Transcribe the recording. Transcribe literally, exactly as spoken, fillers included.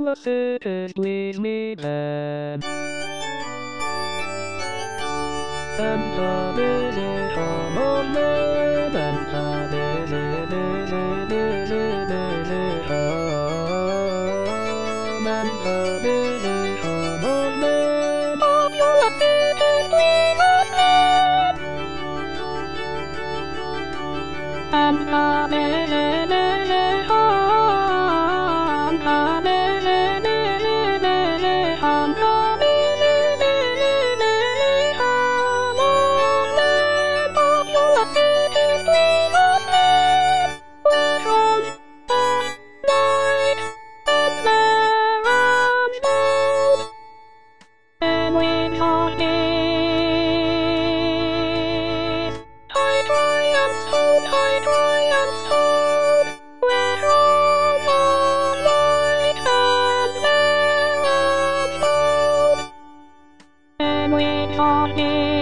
Ulysses, please me then. And the busy home of men, and the busy, busy, busy, busy home, and the busy home of men. Of Ulysses, please us then. And the busy, busy home, the busy, busy, busy home, the busy, busy, busy home of men. Of Ulysses, please us then. Where from the night and there unfold, and we talk it. High triumphs hold, high triumphs hold, where from the night and there unfold, and we talk it.